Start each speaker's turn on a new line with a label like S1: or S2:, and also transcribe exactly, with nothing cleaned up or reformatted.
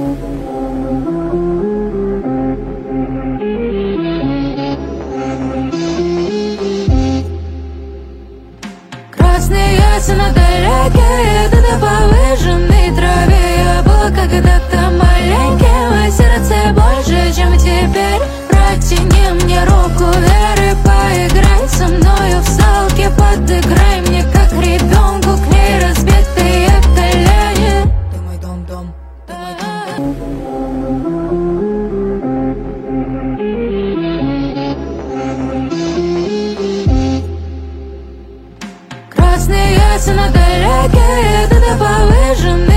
S1: Красные яйца на далеке, где-то по выжженной траве. Я была когда-то маленьким, а сердце больше, чем теперь. Протяни мне руку веры, поиграй со мною в салки. Подыграй мне, как ребенку, к ней разбитые колени. Ты мой дом-дом, ты мой дом-дом. Красные яйца на далеке, где-то по выжженной